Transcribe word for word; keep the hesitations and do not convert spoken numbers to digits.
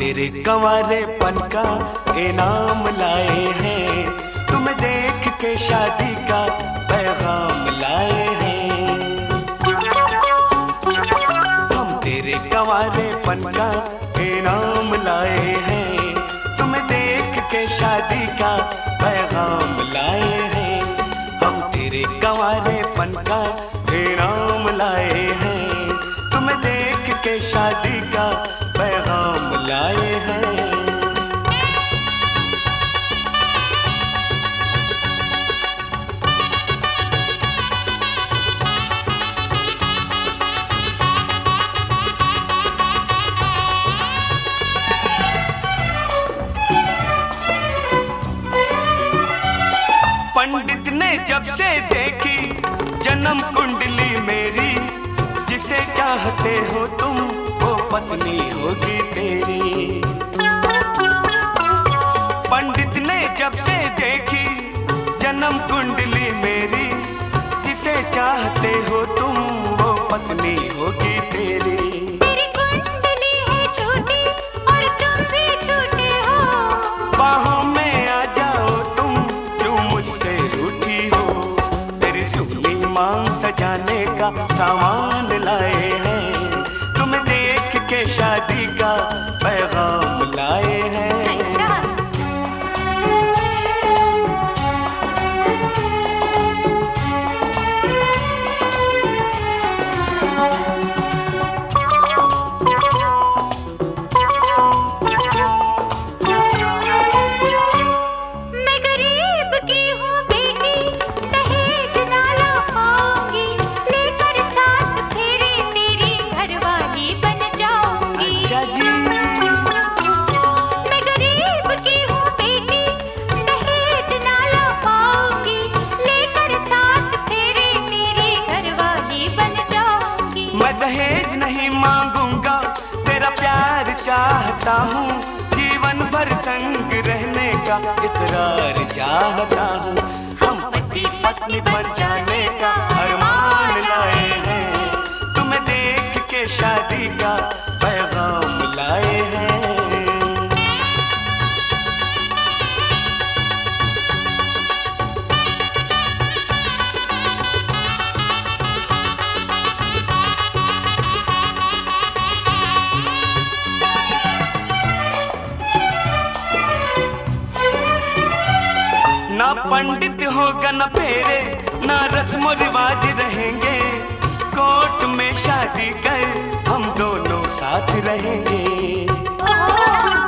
तेरे कंवारेपन का इनाम लाए हैं, तुम्हें देख के शादी का पैगाम लाए हैं। हम तेरे कंवारेपन का इनाम लाए हैं, तुम्हें देख के शादी का पैगाम लाए हैं। हम तेरे कंवारेपन का इनाम लाए हैं, तुम्हें देख के शादी का पैगाम लाए हैं। पंडित ने जब से देखी जन्म कुंडली मेरी, जिसे चाहते हो तुम वो पत्नी होगी तेरी। पंडित ने जब से देखी जन्म कुंडली मेरी, जिसे चाहते हो तुम वो पत्नी होगी तेरी। तेरी कुंडली है छोटी और तुम भी छोटे हो, बाहों में आ जाओ तुम क्यों मुझसे रूठी हो। तेरी सुनी मांग सजाने का सामान लाए हैं, तुम्हें देख के शादी का पैगाम लाए हैं। दहेज नहीं मांगूंगा, तेरा प्यार चाहता हूँ, जीवन भर संग रहने का इकरार चाहता हूँ। हम पति पत्नी बन जाने का अरमान लाए हैं, तुम्हें देख के शादी का पैगाम लाए हैं। ना पंडित होगा न फेरे, ना रस्म रिवाज रहेंगे, कोर्ट में शादी कर हम दोनों साथ रहेंगे।